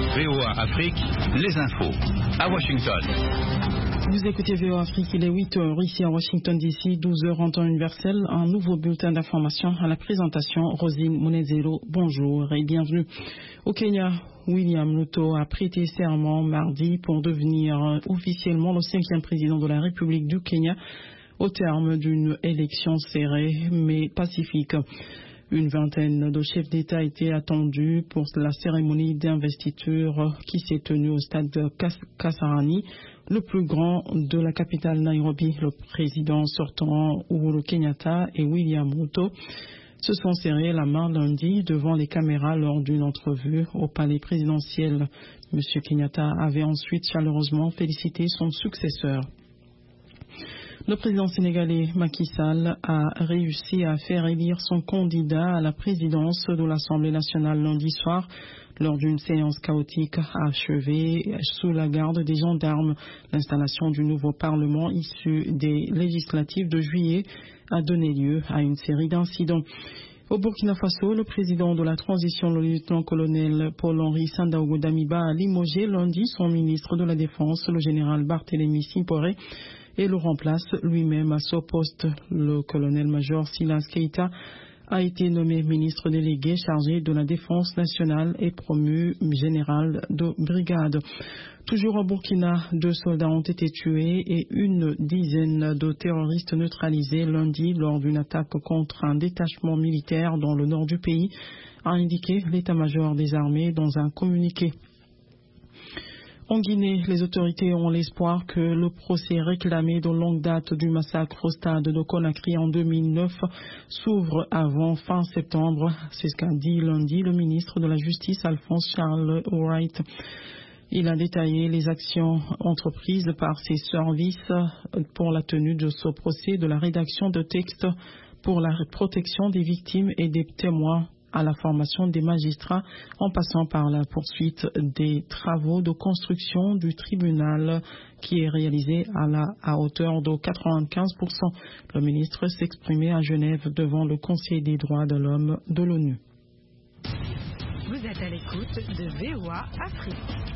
VOA Afrique, les infos. À Washington. Vous écoutez VOA Afrique, il est 8h ici à Washington DC, 12h en temps universel. Un nouveau bulletin d'information à la présentation. Rosine Munezero, bonjour et bienvenue. Au Kenya, William Ruto a prêté serment mardi pour devenir officiellement le 5e président de la République du Kenya au terme d'une élection serrée mais pacifique. Une vingtaine de chefs d'État étaient attendus pour la cérémonie d'investiture qui s'est tenue au stade de Kasarani, le plus grand de la capitale Nairobi. Le président sortant Uhuru Kenyatta et William Ruto se sont serrés la main lundi devant les caméras lors d'une entrevue au palais présidentiel. M. Kenyatta avait ensuite chaleureusement félicité son successeur. Le président sénégalais Macky Sall a réussi à faire élire son candidat à la présidence de l'Assemblée nationale lundi soir lors d'une séance chaotique achevée sous la garde des gendarmes. L'installation du nouveau Parlement issu des législatives de juillet a donné lieu à une série d'incidents. Au Burkina Faso, le président de la transition, le lieutenant-colonel Paul-Henri Sandaogo Damiba, a limogé lundi son ministre de la Défense, le général Barthélemy Simporé, et le remplace lui-même à ce poste. Le colonel-major Silas Keita a été nommé ministre délégué chargé de la défense nationale et promu général de brigade. Toujours au Burkina, 2 soldats ont été tués et une dizaine de terroristes neutralisés lundi lors d'une attaque contre un détachement militaire dans le nord du pays, a indiqué l'état-major des armées dans un communiqué. En Guinée, les autorités ont l'espoir que le procès réclamé de longue date du massacre au stade de Conakry en 2009 s'ouvre avant fin septembre. C'est ce qu'a dit lundi le ministre de la Justice, Alphonse Charles Wright. Il a détaillé les actions entreprises par ses services pour la tenue de ce procès, de la rédaction de textes pour la protection des victimes et des témoins à la formation des magistrats, en passant par la poursuite des travaux de construction du tribunal qui est réalisé à hauteur de 95%. Le ministre s'exprimait à Genève devant le Conseil des droits de l'homme de l'ONU. Vous êtes à l'écoute de VOA Afrique.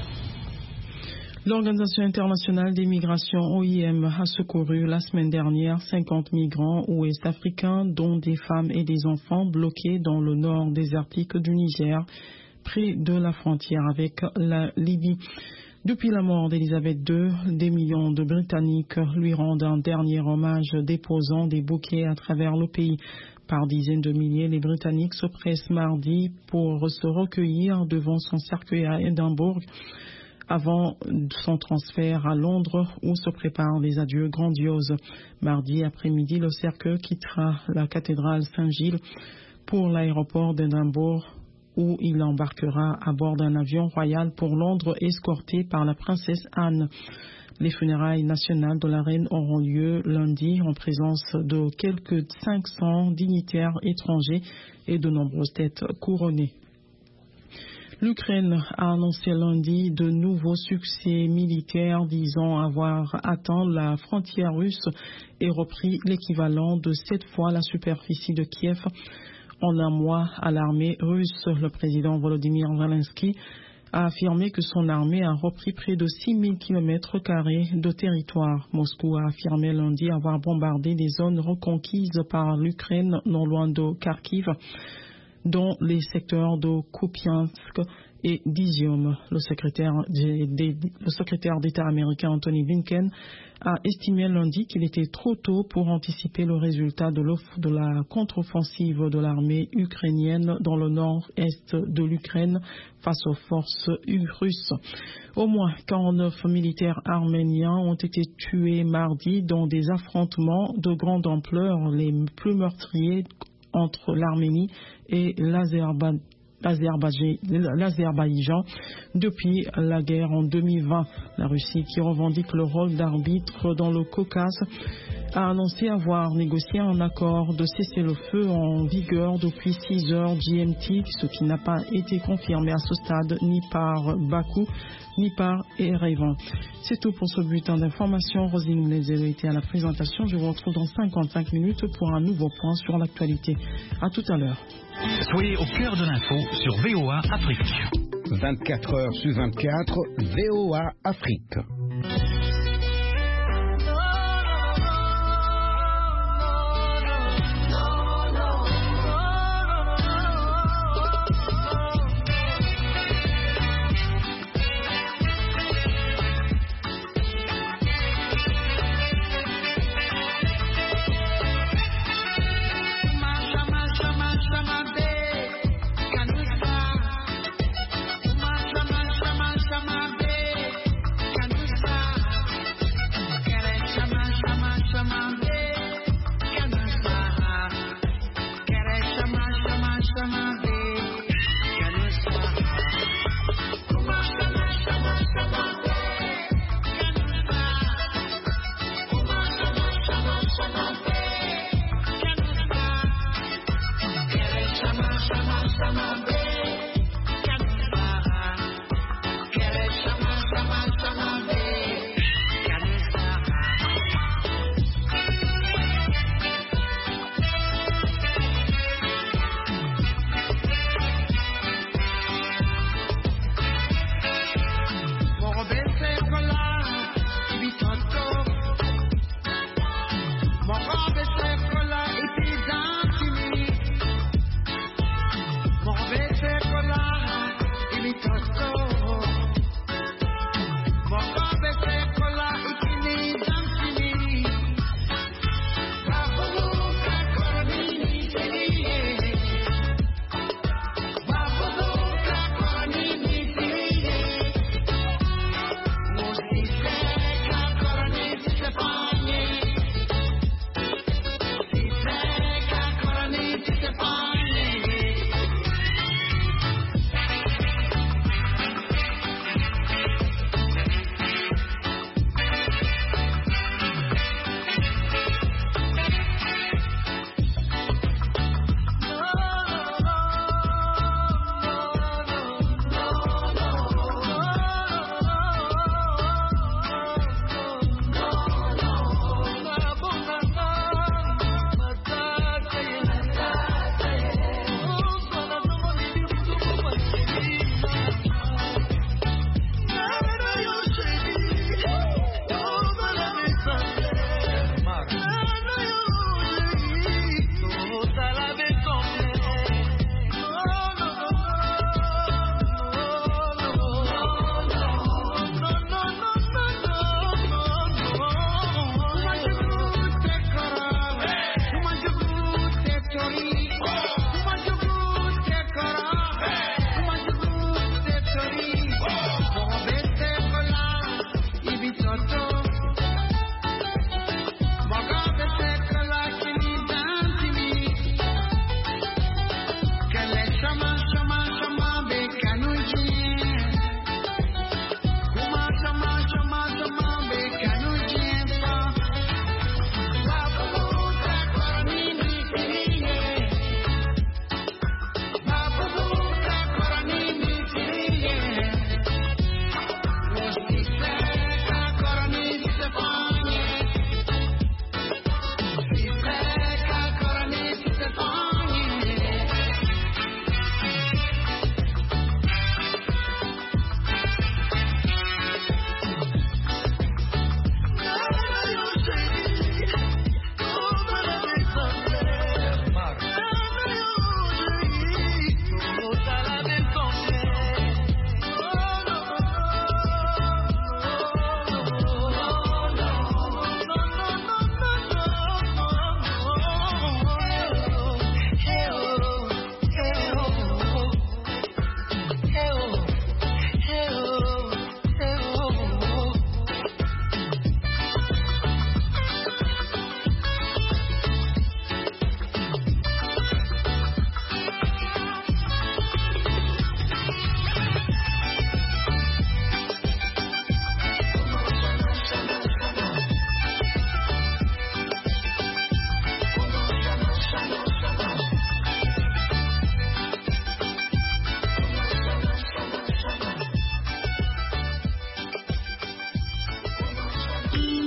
L'Organisation internationale des migrations OIM a secouru la semaine dernière 50 migrants ouest-africains, dont des femmes et des enfants bloqués dans le nord désertique du Niger, près de la frontière avec la Libye. Depuis la mort d'Elisabeth II, des millions de Britanniques lui rendent un dernier hommage déposant des bouquets à travers le pays. Par dizaines de milliers, les Britanniques se pressent mardi pour se recueillir devant son cercueil à Édimbourg, avant son transfert à Londres où se préparent des adieux grandioses. Mardi après-midi, le cercueil quittera la cathédrale Saint-Gilles pour l'aéroport d'Édimbourg où il embarquera à bord d'un avion royal pour Londres escorté par la princesse Anne. Les funérailles nationales de la reine auront lieu lundi en présence de quelques 500 dignitaires étrangers et de nombreuses têtes couronnées. L'Ukraine a annoncé lundi de nouveaux succès militaires disant avoir atteint la frontière russe et repris l'équivalent de 7 fois la superficie de Kiev en un mois à l'armée russe. Le président Volodymyr Zelensky a affirmé que son armée a repris près de 6000 km² de territoire. Moscou a affirmé lundi avoir bombardé des zones reconquises par l'Ukraine non loin de Kharkiv, dont les secteurs de Kupiansk et d'Izium. Le secrétaire d'État américain Anthony Blinken a estimé lundi qu'il était trop tôt pour anticiper le résultat de la contre-offensive de l'armée ukrainienne dans le nord-est de l'Ukraine face aux forces russes. Au moins 49 militaires arméniens ont été tués mardi dans des affrontements de grande ampleur, les plus meurtriers entre l'Arménie et l'Azerbaïdjan depuis la guerre en 2020. La Russie, qui revendique le rôle d'arbitre dans le Caucase, a annoncé avoir négocié un accord de cessez-le-feu en vigueur depuis 6 heures GMT, ce qui n'a pas été confirmé à ce stade ni par Bakou ni par Erevan. C'est tout pour ce bulletin d'information. Rosine Munezero était à la présentation. Je vous retrouve dans 55 minutes pour un nouveau point sur l'actualité. À tout à l'heure. Soyez au cœur de l'info sur VOA Afrique. 24 heures sur 24, VOA Afrique.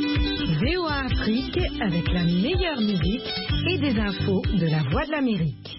VOA Afrique avec la meilleure musique et des infos de la Voix de l'Amérique.